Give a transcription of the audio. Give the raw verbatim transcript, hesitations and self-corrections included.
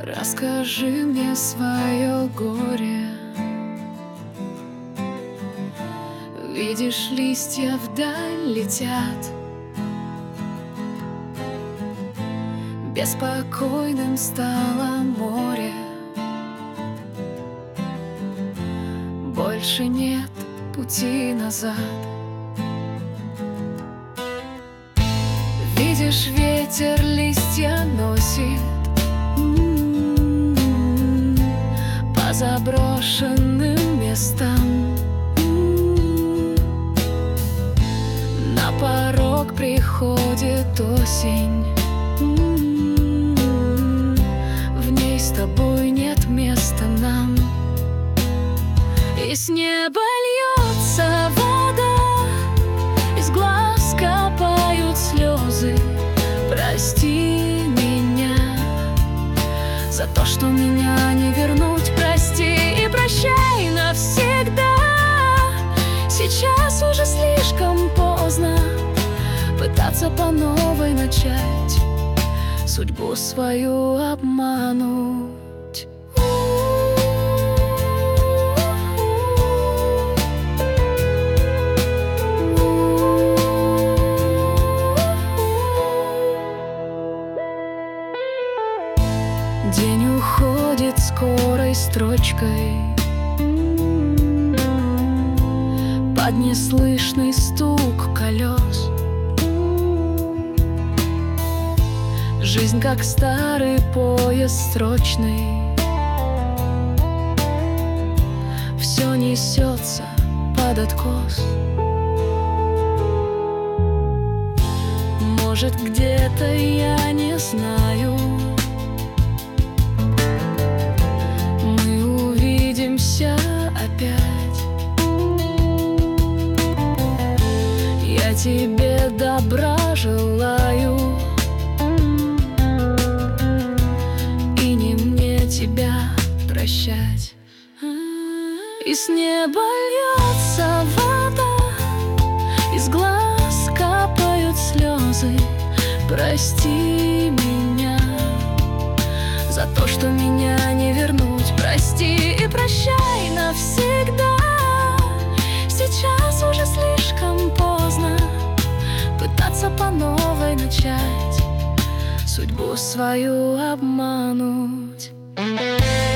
Расскажи мне свое горе. Видишь, листья вдаль летят, беспокойным стало море. Больше нет пути назад. Видишь, ветер листья носит по заброшенным местам. На порог приходит осень. В ней с тобой нет места нам. И с неба льется вода, из глаз капают слезы. Прости меня за то, что меня не вернуть. Прости и прощай навсегда. Сейчас уже слишком поздно пытаться по новой начать, судьбу свою обмануть. День уходит скорой строчкой под неслышный стук колес. Жизнь как старый поезд срочный, все несется под откос. Может, где-то, я не знаю, мы увидимся опять. Я тебе добра желаю, и не мне тебя прощать. И с неба льется вода, из глаз капают слезы. Прости меня за то, что меня не вернуть. Прости и прощай навсегда. Сейчас уже слишком поздно пытаться по новой начать, судьбу свою обмануть.